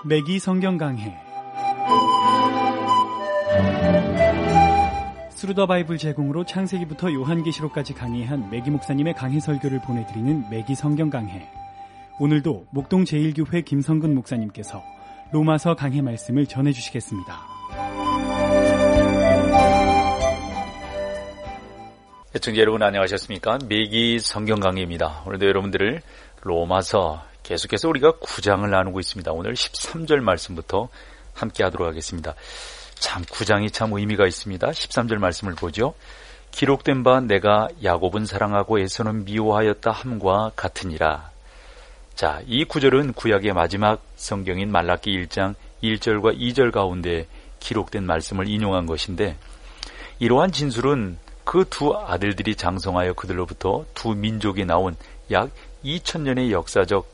매기 성경 강해 스루더 바이블 제공으로 창세기부터 요한계시록까지 강의한 매기 목사님의 강해 설교를 보내드리는 매기 성경 강해. 오늘도 목동 제1교회 김성근 목사님께서 로마서 강해 말씀을 전해주시겠습니다. 시청자 여러분 안녕하셨습니까? 매기 성경 강해입니다. 오늘도 여러분들을 로마서 계속해서 우리가 9장을 나누고 있습니다. 오늘 13절 말씀부터 함께 하도록 하겠습니다. 참 9장이 참 의미가 있습니다. 13절 말씀을 보죠. 기록된 바 내가 야곱은 사랑하고 에서는 미워하였다 함과 같으니라. 자, 이 구절은 구약의 마지막 성경인 말라기 1장 1절과 2절 가운데 기록된 말씀을 인용한 것인데, 이러한 진술은 그 두 아들들이 장성하여 그들로부터 두 민족이 나온 약 2000년의 역사적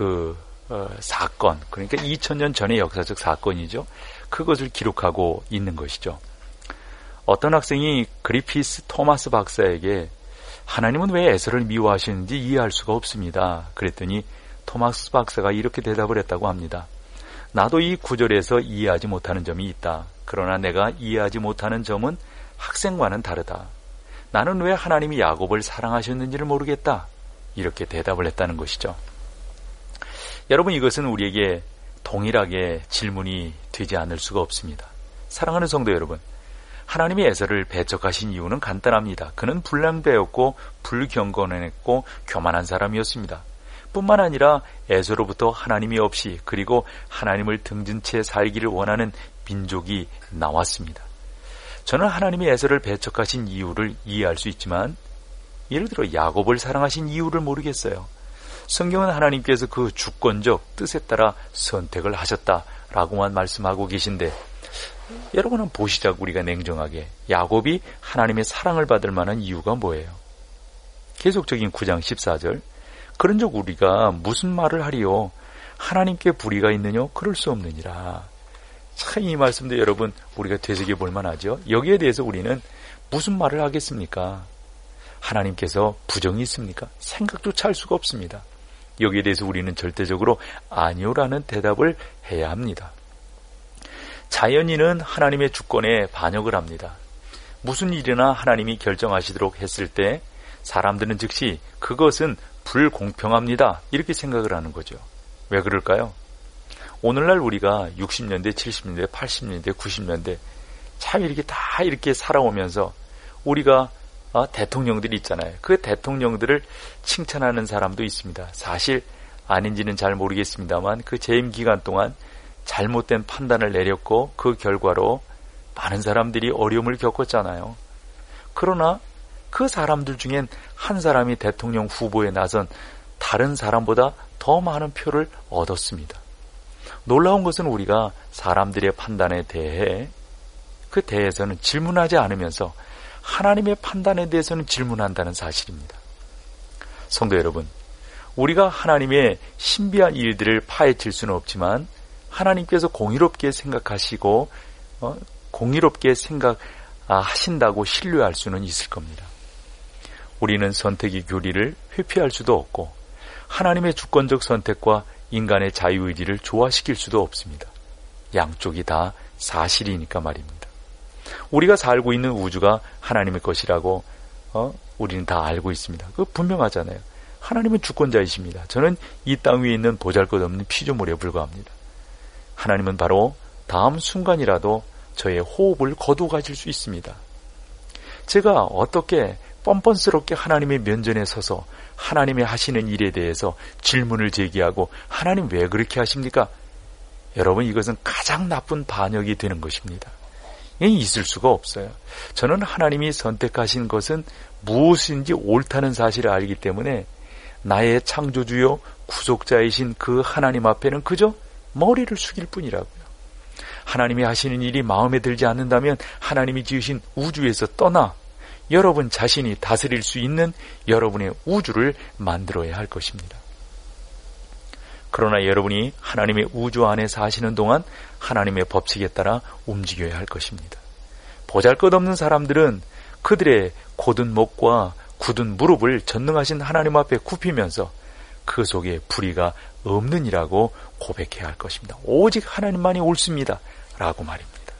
사건, 그러니까 2000년 전의 역사적 사건이죠. 그것을 기록하고 있는 것이죠. 어떤 학생이 그리피스 토마스 박사에게 하나님은 왜 에서를 미워하시는지 이해할 수가 없습니다. 그랬더니 토마스 박사가 이렇게 대답을 했다고 합니다. 나도 이 구절에서 이해하지 못하는 점이 있다. 그러나 내가 이해하지 못하는 점은 학생과는 다르다. 나는 왜 하나님이 야곱을 사랑하셨는지를 모르겠다. 이렇게 대답을 했다는 것이죠. 여러분, 이것은 우리에게 동일하게 질문이 되지 않을 수가 없습니다. 사랑하는 성도 여러분, 하나님이 에서를 배척하신 이유는 간단합니다. 그는 불량배였고 불경건했고 교만한 사람이었습니다. 뿐만 아니라 에서로부터 하나님이 없이, 그리고 하나님을 등진 채 살기를 원하는 민족이 나왔습니다. 저는 하나님이 에서를 배척하신 이유를 이해할 수 있지만, 예를 들어 야곱을 사랑하신 이유를 모르겠어요. 성경은 하나님께서 그 주권적 뜻에 따라 선택을 하셨다라고만 말씀하고 계신데, 여러분은 보시자고 우리가 냉정하게 야곱이 하나님의 사랑을 받을 만한 이유가 뭐예요? 계속적인 9장 14절, 그런즉 우리가 무슨 말을 하리요? 하나님께 불의가 있느냐? 그럴 수 없느니라. 참 이 말씀도 여러분 우리가 되새겨볼 만하죠. 여기에 대해서 우리는 무슨 말을 하겠습니까? 하나님께서 부정이 있습니까? 생각조차 할 수가 없습니다. 여기에 대해서 우리는 절대적으로 아니요라는 대답을 해야 합니다. 자연인은 하나님의 주권에 반역을 합니다. 무슨 일이나 하나님이 결정하시도록 했을 때 사람들은 즉시 그것은 불공평합니다. 이렇게 생각을 하는 거죠. 왜 그럴까요? 오늘날 우리가 60년대, 70년대, 80년대, 90년대 참 이렇게 살아오면서 우리가 대통령들이 있잖아요. 그 대통령들을 칭찬하는 사람도 있습니다. 사실 아닌지는 잘 모르겠습니다만 그 재임 기간 동안 잘못된 판단을 내렸고 그 결과로 많은 사람들이 어려움을 겪었잖아요. 그러나 그 사람들 중엔 한 사람이 대통령 후보에 나선 다른 사람보다 더 많은 표를 얻었습니다. 놀라운 것은 우리가 사람들의 판단에 대해 그 대해서는 질문하지 않으면서 하나님의 판단에 대해서는 질문한다는 사실입니다. 성도 여러분, 우리가 하나님의 신비한 일들을 파헤칠 수는 없지만 하나님께서 공의롭게 생각하시고 공의롭게 생각하신다고 신뢰할 수는 있을 겁니다. 우리는 선택의 교리를 회피할 수도 없고 하나님의 주권적 선택과 인간의 자유의지를 조화시킬 수도 없습니다. 양쪽이 다 사실이니까 말입니다. 우리가 살고 있는 우주가 하나님의 것이라고 우리는 다 알고 있습니다. 그거 분명하잖아요. 하나님은 주권자이십니다. 저는 이 땅 위에 있는 보잘것없는 피조물에 불과합니다. 하나님은 바로 다음 순간이라도 저의 호흡을 거두어 가실 수 있습니다. 제가 어떻게 뻔뻔스럽게 하나님의 면전에 서서 하나님의 하시는 일에 대해서 질문을 제기하고 하나님 왜 그렇게 하십니까? 여러분, 이것은 가장 나쁜 반역이 되는 것입니다. 있을 수가 없어요. 저는 하나님이 선택하신 것은 무엇인지 옳다는 사실을 알기 때문에 나의 창조주요 구속자이신 그 하나님 앞에는 그저 머리를 숙일 뿐이라고요. 하나님이 하시는 일이 마음에 들지 않는다면 하나님이 지으신 우주에서 떠나 여러분 자신이 다스릴 수 있는 여러분의 우주를 만들어야 할 것입니다. 그러나 여러분이 하나님의 우주 안에 사시는 동안 하나님의 법칙에 따라 움직여야 할 것입니다. 보잘것없는 사람들은 그들의 곧은 목과 굳은 무릎을 전능하신 하나님 앞에 굽히면서 그 속에 불의가 없느니라고 고백해야 할 것입니다. 오직 하나님만이 옳습니다. 라고 말입니다.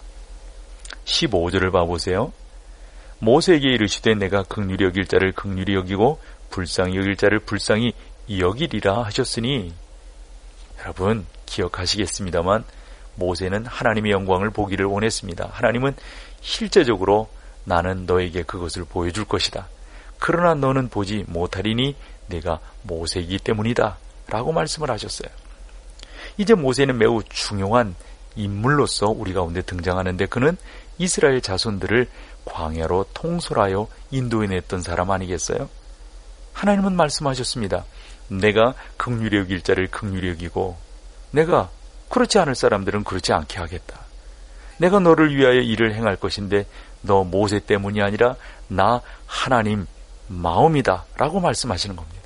15절을 봐보세요. 모세에게 이르시되 내가 긍휼히 여길 자를 긍휼히 여기고 불쌍히 여길 자를 불쌍히 여기리라 하셨으니, 여러분 기억하시겠습니다만 모세는 하나님의 영광을 보기를 원했습니다. 하나님은 실제적으로 나는 너에게 그것을 보여줄 것이다. 그러나 너는 보지 못하리니 내가 모세이기 때문이다. 라고 말씀을 하셨어요. 이제 모세는 매우 중요한 인물로서 우리 가운데 등장하는데, 그는 이스라엘 자손들을 광야로 통솔하여 인도해냈던 사람 아니겠어요? 하나님은 말씀하셨습니다. 내가 긍휼히 여길 자를 긍휼히 여기고 내가 그렇지 않을 사람들은 그렇지 않게 하겠다. 내가 너를 위하여 일을 행할 것인데 너 모세 때문이 아니라 나 하나님 마음이다 라고 말씀하시는 겁니다.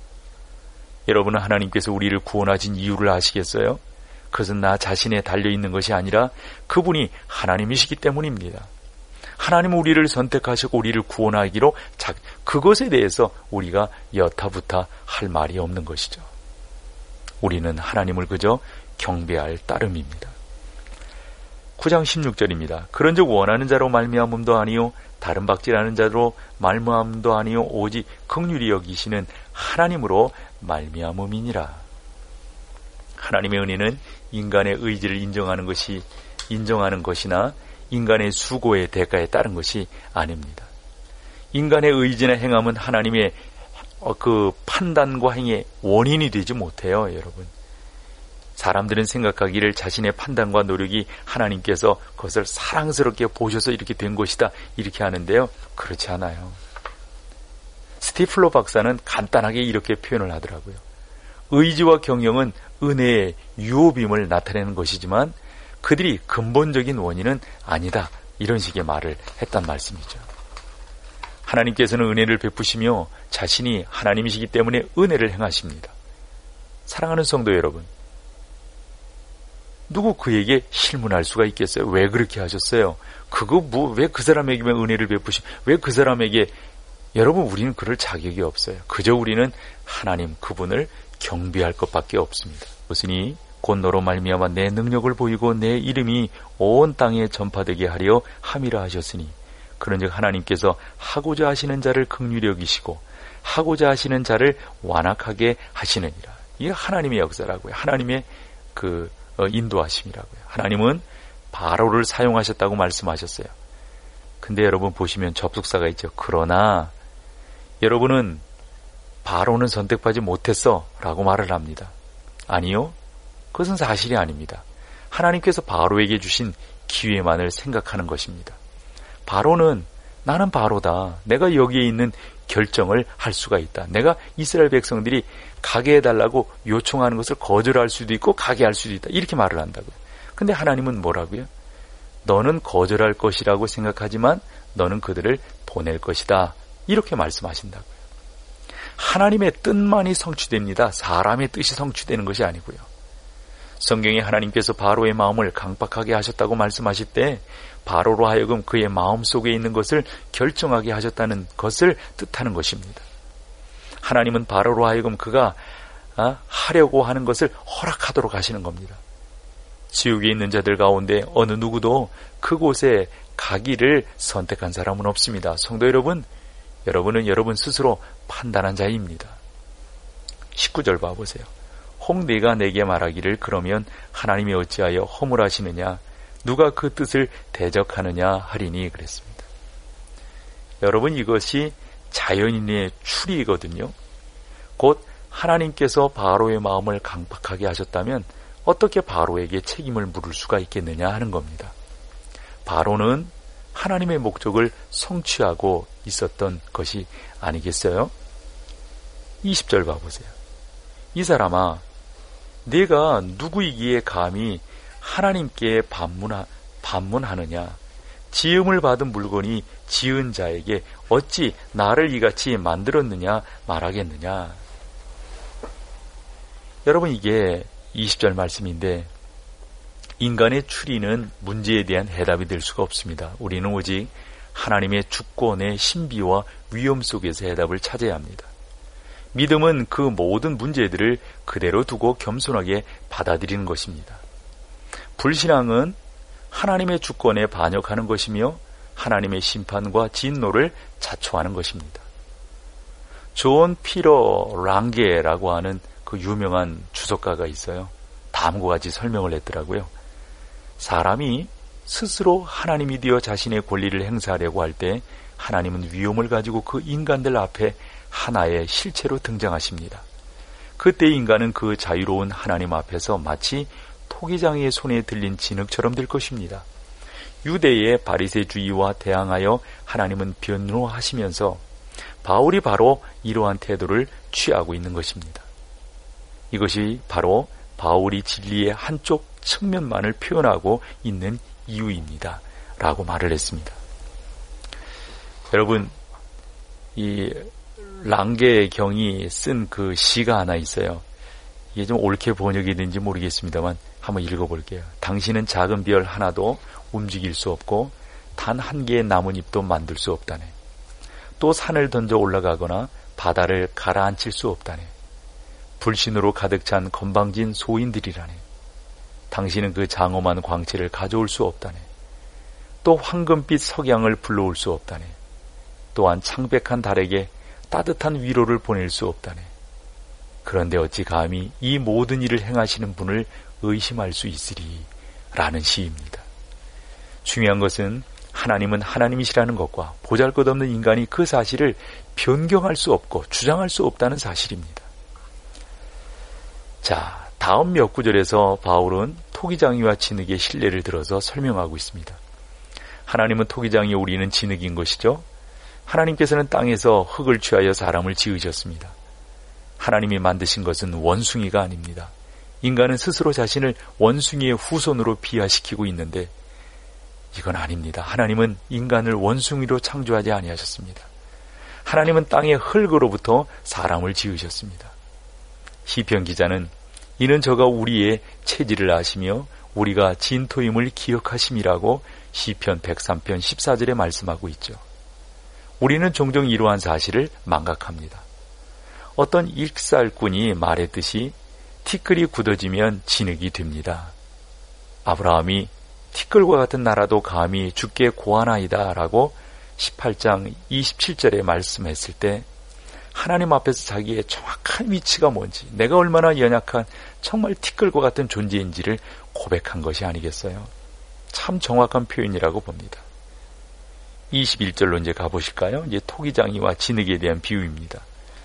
여러분은 하나님께서 우리를 구원하신 이유를 아시겠어요? 그것은 나 자신에 달려있는 것이 아니라 그분이 하나님이시기 때문입니다. 하나님은 우리를 선택하시고 우리를 구원하기로 그것에 대해서 우리가 여타부타 할 말이 없는 것이죠. 우리는 하나님을 그저 경배할 따름입니다. 9장 16절입니다. 그런즉 원하는 자로 말미암음도 아니요 다른 박질하는 자로 말미암음도 아니요 오직 긍휼히 여기시는 하나님으로 말미암음이니라. 하나님의 은혜는 인간의 의지를 인정하는 것이나 인간의 수고의 대가에 따른 것이 아닙니다. 인간의 의지나 행함은 하나님의 그 판단과 행위의 원인이 되지 못해요, 여러분. 사람들은 생각하기를 자신의 판단과 노력이 하나님께서 그것을 사랑스럽게 보셔서 이렇게 된 것이다, 이렇게 하는데요. 그렇지 않아요. 스티플러 박사는 간단하게 이렇게 표현을 하더라고요. 의지와 경영은 은혜의 유효빔을 나타내는 것이지만 그들이 근본적인 원인은 아니다, 이런 식의 말을 했단 말씀이죠. 하나님께서는 은혜를 베푸시며 자신이 하나님이시기 때문에 은혜를 행하십니다. 사랑하는 성도 여러분, 누구 그에게 실문할 수가 있겠어요? 왜 그렇게 하셨어요? 왜 그 사람에게만 은혜를 왜 그 사람에게, 여러분 우리는 그럴 자격이 없어요. 그저 우리는 하나님 그분을 경배할 것밖에 없습니다. 무슨이 곧 너로 말미암아 내 능력을 보이고 내 이름이 온 땅에 전파되게 하려 함이라 하셨으니, 그런즉 하나님께서 하고자 하시는 자를 긍휼히 여기시고 하고자 하시는 자를 완악하게 하시느니라. 이게 하나님의 역사라고요. 하나님의 인도하심이라고요. 하나님은 바로를 사용하셨다고 말씀하셨어요. 근데 여러분 보시면 접속사가 있죠. 그러나 여러분은 바로는 선택받지 못했어 라고 말을 합니다. 아니요, 그것은 사실이 아닙니다. 하나님께서 바로에게 주신 기회만을 생각하는 것입니다. 바로는 나는 바로다, 내가 여기에 있는 결정을 할 수가 있다, 내가 이스라엘 백성들이 가게 해달라고 요청하는 것을 거절할 수도 있고 가게 할 수도 있다, 이렇게 말을 한다고요. 근데 하나님은 뭐라고요? 너는 거절할 것이라고 생각하지만 너는 그들을 보낼 것이다, 이렇게 말씀하신다고요. 하나님의 뜻만이 성취됩니다. 사람의 뜻이 성취되는 것이 아니고요. 성경에 하나님께서 바로의 마음을 강박하게 하셨다고 말씀하실 때 바로로 하여금 그의 마음속에 있는 것을 결정하게 하셨다는 것을 뜻하는 것입니다. 하나님은 바로로 하여금 그가 하려고 하는 것을 허락하도록 하시는 겁니다. 지옥에 있는 자들 가운데 어느 누구도 그곳에 가기를 선택한 사람은 없습니다. 성도 여러분, 여러분은 여러분 스스로 판단한 자입니다. 19절 봐보세요. 혹 네가 내게 말하기를 그러면 하나님이 어찌하여 허물하시느냐, 누가 그 뜻을 대적하느냐 하리니, 그랬습니다. 여러분, 이것이 자연인의 추리이거든요. 곧 하나님께서 바로의 마음을 강박하게 하셨다면 어떻게 바로에게 책임을 물을 수가 있겠느냐 하는 겁니다. 바로는 하나님의 목적을 성취하고 있었던 것이 아니겠어요? 20절 봐보세요. 이 사람아, 네가 누구이기에 감히 하나님께 반문하느냐? 지음을 받은 물건이 지은 자에게 어찌 나를 이같이 만들었느냐 말하겠느냐? 여러분, 이게 20절 말씀인데 인간의 추리는 문제에 대한 해답이 될 수가 없습니다. 우리는 오직 하나님의 주권의 신비와 위험 속에서 해답을 찾아야 합니다. 믿음은 그 모든 문제들을 그대로 두고 겸손하게 받아들이는 것입니다. 불신앙은 하나님의 주권에 반역하는 것이며 하나님의 심판과 진노를 자초하는 것입니다. 존 피터 랑게라고 하는 그 유명한 주석가가 있어요. 다음과 같이 설명을 했더라고요. 사람이 스스로 하나님이 되어 자신의 권리를 행사하려고 할 때 하나님은 위엄을 가지고 그 인간들 앞에 하나의 실체로 등장하십니다. 그때 인간은 그 자유로운 하나님 앞에서 마치 토기장이의 손에 들린 진흙처럼 될 것입니다. 유대의 바리새주의와 대항하여 하나님은 변호하시면서 바울이 바로 이러한 태도를 취하고 있는 것입니다. 이것이 바로 바울이 진리의 한쪽 측면만을 표현하고 있는 이유입니다. 라고 말을 했습니다. 여러분, 이 랑게의 경이 쓴 그 시가 하나 있어요. 이게 좀 옳게 번역이 된지 모르겠습니다만 한번 읽어볼게요. 당신은 작은 별 하나도 움직일 수 없고 단 한 개의 나뭇잎도 만들 수 없다네. 또 산을 던져 올라가거나 바다를 가라앉힐 수 없다네. 불신으로 가득 찬 건방진 소인들이라네. 당신은 그 장엄한 광채를 가져올 수 없다네. 또 황금빛 석양을 불러올 수 없다네. 또한 창백한 달에게 따뜻한 위로를 보낼 수 없다네. 그런데 어찌 감히 이 모든 일을 행하시는 분을 의심할 수 있으리? 라는 시입니다. 중요한 것은 하나님은 하나님이시라는 것과 보잘것없는 인간이 그 사실을 변경할 수 없고 주장할 수 없다는 사실입니다. 자, 다음 몇 구절에서 바울은 토기장이와 진흙의 신뢰를 들어서 설명하고 있습니다. 하나님은 토기장이 우리는 진흙인 것이죠. 하나님께서는 땅에서 흙을 취하여 사람을 지으셨습니다. 하나님이 만드신 것은 원숭이가 아닙니다. 인간은 스스로 자신을 원숭이의 후손으로 비하시키고 있는데 이건 아닙니다. 하나님은 인간을 원숭이로 창조하지 아니하셨습니다. 하나님은 땅의 흙으로부터 사람을 지으셨습니다. 시편 기자는 이는 저가 우리의 체질을 아시며 우리가 진토임을 기억하심이라고 시편 103편 14절에 말씀하고 있죠. 우리는 종종 이러한 사실을 망각합니다. 어떤 익살꾼이 말했듯이 티끌이 굳어지면 진흙이 됩니다. 아브라함이 티끌과 같은 나라도 감히 주께 고하나이다 라고 18장 27절에 말씀했을 때 하나님 앞에서 자기의 정확한 위치가 뭔지, 내가 얼마나 연약한 정말 티끌과 같은 존재인지를 고백한 것이 아니겠어요? 참 정확한 표현이라고 봅니다. 21절로 이제 가보실까요? 이제 토기장이와 진흙에 대한 비유입니다.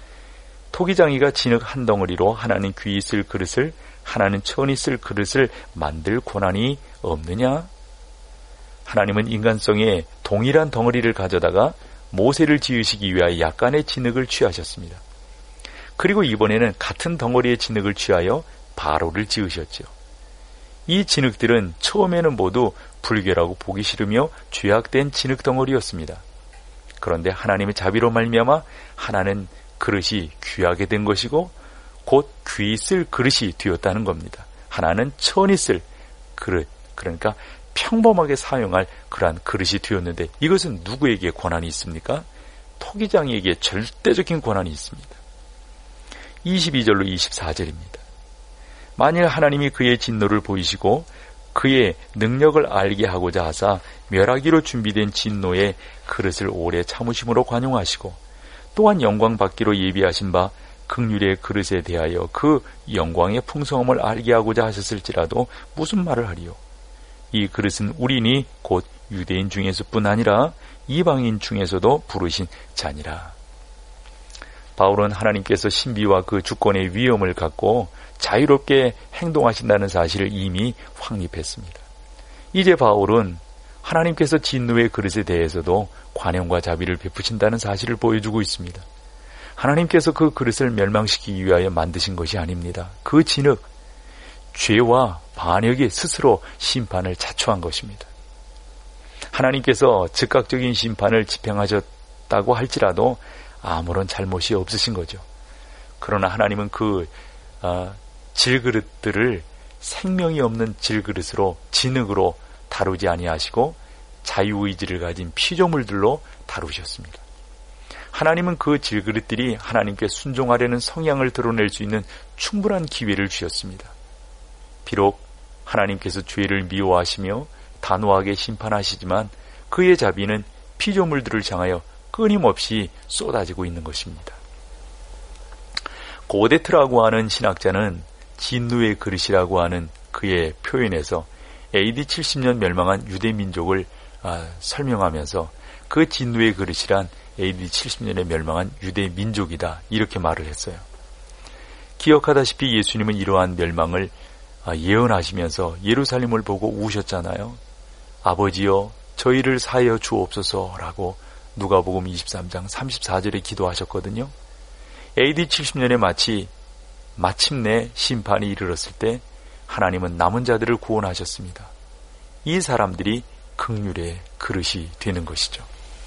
토기장이가 진흙 한 덩어리로 하나는 귀히 쓸 그릇을, 하나는 천히 쓸 그릇을 만들 권한이 없느냐? 하나님은 인간성의 동일한 덩어리를 가져다가 모세를 지으시기 위하여 약간의 진흙을 취하셨습니다. 그리고 이번에는 같은 덩어리의 진흙을 취하여 바로를 지으셨죠. 이 진흙들은 처음에는 모두 불결하고 보기 싫으며 죄악된 진흙 덩어리였습니다. 그런데 하나님의 자비로 말미암아 하나는 그릇이 귀하게 된 것이고 곧 귀히 쓸 그릇이 되었다는 겁니다. 하나는 천히 쓸 그릇, 그러니까 평범하게 사용할 그러한 그릇이 되었는데 이것은 누구에게 권한이 있습니까? 토기장이에게 절대적인 권한이 있습니다. 22절로 24절입니다. 만일 하나님이 그의 진노를 보이시고 그의 능력을 알게 하고자 하사 멸하기로 준비된 진노의 그릇을 오래 참으심으로 관용하시고 또한 영광 받기로 예비하신 바 긍휼의 그릇에 대하여 그 영광의 풍성함을 알게 하고자 하셨을지라도 무슨 말을 하리요? 이 그릇은 우리니 곧 유대인 중에서뿐 아니라 이방인 중에서도 부르신 자니라. 바울은 하나님께서 신비와 그 주권의 위엄을 갖고 자유롭게 행동하신다는 사실을 이미 확립했습니다. 이제 바울은 하나님께서 진노의 그릇에 대해서도 관용과 자비를 베푸신다는 사실을 보여주고 있습니다. 하나님께서 그 그릇을 멸망시키기 위하여 만드신 것이 아닙니다. 그 진흙, 죄와 반역이 스스로 심판을 자초한 것입니다. 하나님께서 즉각적인 심판을 집행하셨다고 할지라도 아무런 잘못이 없으신 거죠. 그러나 하나님은 그 질그릇들을 생명이 없는 질그릇으로 진흙으로 다루지 아니하시고 자유의지를 가진 피조물들로 다루셨습니다. 하나님은 그 질그릇들이 하나님께 순종하려는 성향을 드러낼 수 있는 충분한 기회를 주셨습니다. 비록 하나님께서 죄를 미워하시며 단호하게 심판하시지만 그의 자비는 피조물들을 향하여 끊임없이 쏟아지고 있는 것입니다. 고데트라고 하는 신학자는 진노의 그릇이라고 하는 그의 표현에서 AD 70년 멸망한 유대 민족을 설명하면서 그 진노의 그릇이란 AD 70년에 멸망한 유대 민족이다 이렇게 말을 했어요. 기억하다시피 예수님은 이러한 멸망을 예언하시면서 예루살렘을 보고 우셨잖아요. 아버지여 저희를 사하여 주옵소서라고 누가복음 23장 34절에 기도하셨거든요. AD 70년에 마침내 심판이 이르렀을 때 하나님은 남은 자들을 구원하셨습니다. 이 사람들이 긍휼의 그릇이 되는 것이죠.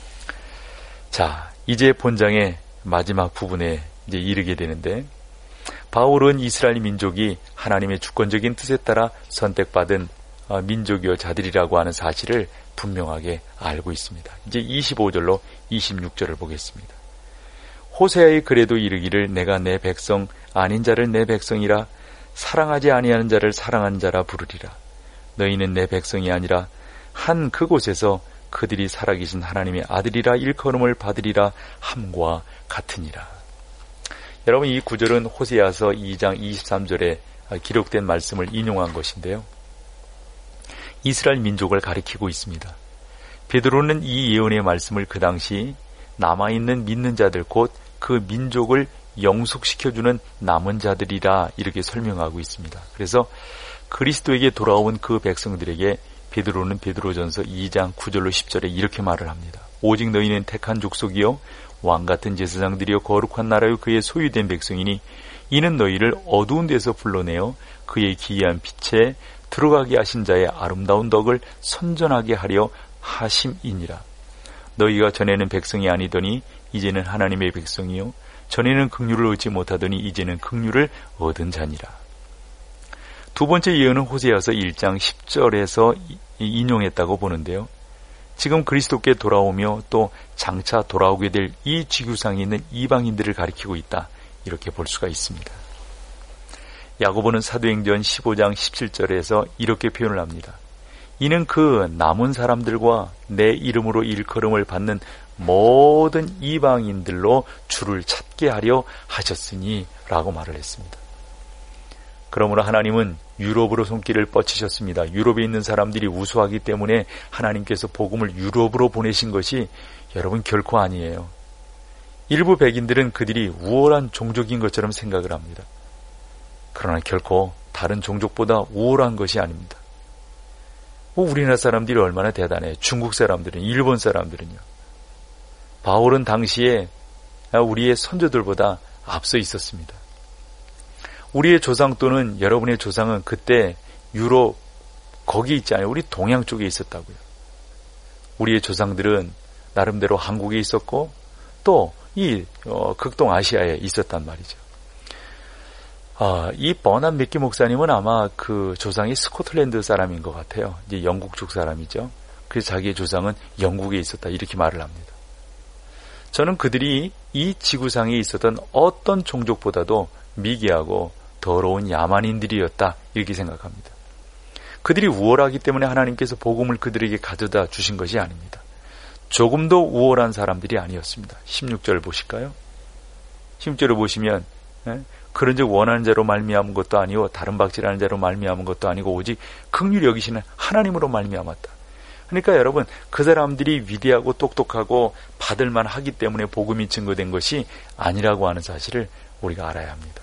자, 이제 본장의 마지막 부분에 이제 이르게 되는데, 바울은 이스라엘 민족이 하나님의 주권적인 뜻에 따라 선택받은 민족이요 자들이라고 하는 사실을 분명하게 알고 있습니다. 이제 25절로 26절을 보겠습니다. 호세아의 글에도 이르기를 내가 내 백성 아닌 자를 내 백성이라 사랑하지 아니하는 자를 사랑하는 자라 부르리라. 너희는 내 백성이 아니라 한 그곳에서 그들이 살아계신 하나님의 아들이라 일컬음을 받으리라 함과 같으니라. 여러분, 이 구절은 호세아서 2장 23절에 기록된 말씀을 인용한 것인데요. 이스라엘 민족을 가리키고 있습니다. 베드로는 이 예언의 말씀을 그 당시 남아있는 믿는 자들 곧 그 민족을 영속시켜주는 남은 자들이라 이렇게 설명하고 있습니다. 그래서 그리스도에게 돌아온 그 백성들에게 베드로는 베드로전서 2장 9절로 10절에 이렇게 말을 합니다. 오직 너희는 택한 족속이요 왕같은 제사장들이요 거룩한 나라요 그의 소유된 백성이니 이는 너희를 어두운 데서 불러내어 그의 기이한 빛에 들어가게 하신 자의 아름다운 덕을 선전하게 하려 하심이니라. 너희가 전에는 백성이 아니더니 이제는 하나님의 백성이요 전에는 긍휼을 얻지 못하더니 이제는 긍휼을 얻은 자니라. 두 번째 예언은 호세아서 1장 10절에서 인용했다고 보는데요. 지금 그리스도께 돌아오며 또 장차 돌아오게 될 이 지구상에 있는 이방인들을 가리키고 있다 이렇게 볼 수가 있습니다. 야고보는 사도행전 15장 17절에서 이렇게 표현을 합니다. 이는 그 남은 사람들과 내 이름으로 일컬음을 받는 모든 이방인들로 주를 찾게 하려 하셨으니 라고 말을 했습니다. 그러므로 하나님은 유럽으로 손길을 뻗치셨습니다. 유럽에 있는 사람들이 우수하기 때문에 하나님께서 복음을 유럽으로 보내신 것이 여러분 결코 아니에요. 일부 백인들은 그들이 우월한 종족인 것처럼 생각을 합니다. 그러나 결코 다른 종족보다 우월한 것이 아닙니다. 우리나라 사람들이 얼마나 대단해요. 중국 사람들은, 일본 사람들은요. 바울은 당시에 우리의 선조들보다 앞서 있었습니다. 우리의 조상 또는 여러분의 조상은 그때 유럽 거기 있지 않아요. 우리 동양 쪽에 있었다고요. 우리의 조상들은 나름대로 한국에 있었고 또 이 극동아시아에 있었단 말이죠. 이 버남 맥기 목사님은 아마 그 조상이 스코틀랜드 사람인 것 같아요. 이제 영국 쪽 사람이죠. 그래서 자기의 조상은 영국에 있었다 이렇게 말을 합니다. 저는 그들이 이 지구상에 있었던 어떤 종족보다도 미개하고 더러운 야만인들이었다 이렇게 생각합니다. 그들이 우월하기 때문에 하나님께서 복음을 그들에게 가져다 주신 것이 아닙니다. 조금도 우월한 사람들이 아니었습니다. 16절 보실까요? 16절을 보시면 그런즉 원하는 자로 말미암은 것도 아니요 다른 박질하는 자로 말미암은 것도 아니고 오직 긍휼히 여기시는 하나님으로 말미암았다. 그러니까 여러분 그 사람들이 위대하고 똑똑하고 받을만 하기 때문에 복음이 증거된 것이 아니라고 하는 사실을 우리가 알아야 합니다.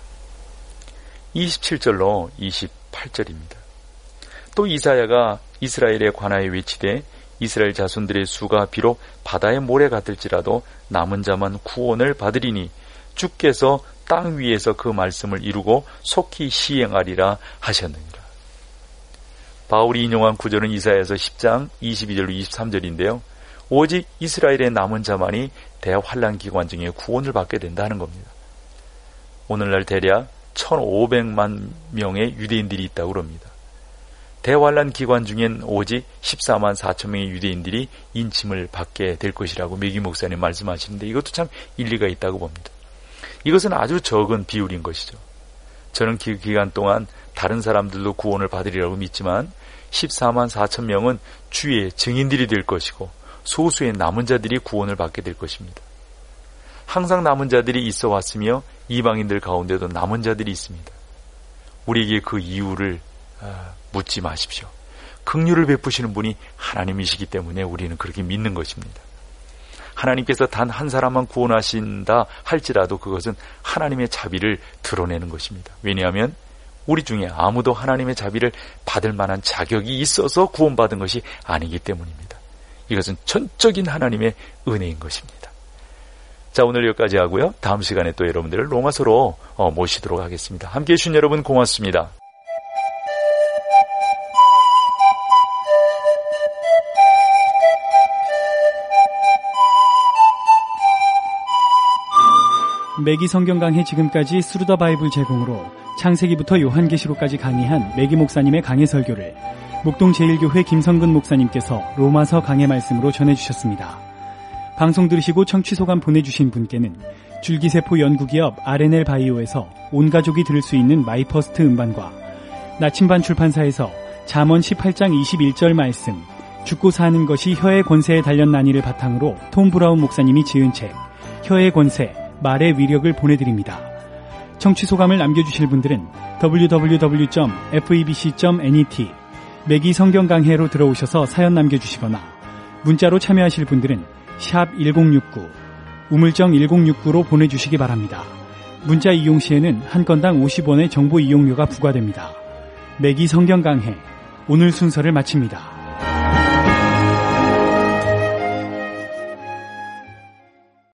27절로 28절입니다. 또 이사야가 이스라엘에 관하여 외치되 이스라엘 자손들의 수가 비록 바다의 모래 같을지라도 남은 자만 구원을 받으리니 주께서 땅 위에서 그 말씀을 이루고 속히 시행하리라 하셨느니라. 바울이 인용한 구절은 이사야서 10장 22절로 23절인데요. 오직 이스라엘의 남은 자만이 대환란 기간 중에 구원을 받게 된다는 겁니다. 오늘날 대략 1500만 명의 유대인들이 있다고 합니다. 대환란 기간 중엔 오직 14만 4천 명의 유대인들이 인침을 받게 될 것이라고 매기 목사님 말씀하시는데 이것도 참 일리가 있다고 봅니다. 이것은 아주 적은 비율인 것이죠. 저는 그 기간 동안 다른 사람들도 구원을 받으리라고 믿지만 14만 4천 명은 주의 증인들이 될 것이고 소수의 남은 자들이 구원을 받게 될 것입니다. 항상 남은 자들이 있어 왔으며 이방인들 가운데도 남은 자들이 있습니다. 우리에게 그 이유를 묻지 마십시오. 긍휼을 베푸시는 분이 하나님이시기 때문에 우리는 그렇게 믿는 것입니다. 하나님께서 단 한 사람만 구원하신다 할지라도 그것은 하나님의 자비를 드러내는 것입니다. 왜냐하면 우리 중에 아무도 하나님의 자비를 받을 만한 자격이 있어서 구원받은 것이 아니기 때문입니다. 이것은 전적인 하나님의 은혜인 것입니다. 자, 오늘 여기까지 하고요. 다음 시간에 또 여러분들을 로마서로 모시도록 하겠습니다. 함께해 주신 여러분 고맙습니다. 매기 성경 강해 지금까지 스루더 바이블 제공으로 창세기부터 요한계시록까지 강의한 매기 목사님의 강해 설교를 목동 제1교회 김성근 목사님께서 로마서 강해 말씀으로 전해주셨습니다. 방송 들으시고 청취 소감 보내주신 분께는 줄기세포 연구기업 R&L 바이오에서 온 가족이 들을 수 있는 마이퍼스트 음반과 나침반 출판사에서 잠언 18장 21절 말씀 죽고 사는 것이 혀의 권세에 달렸나니를 바탕으로 톰 브라운 목사님이 지은 책 혀의 권세 말의 위력을 보내드립니다. 청취 소감을 남겨주실 분들은 www.febc.net 매기 성경 강해로 들어오셔서 사연 남겨주시거나 문자로 참여하실 분들은 샵 1069 우물정 1069로 보내주시기 바랍니다. 문자 이용 시에는 한 건당 50원의 정보 이용료가 부과됩니다. 매기 성경 강해 오늘 순서를 마칩니다.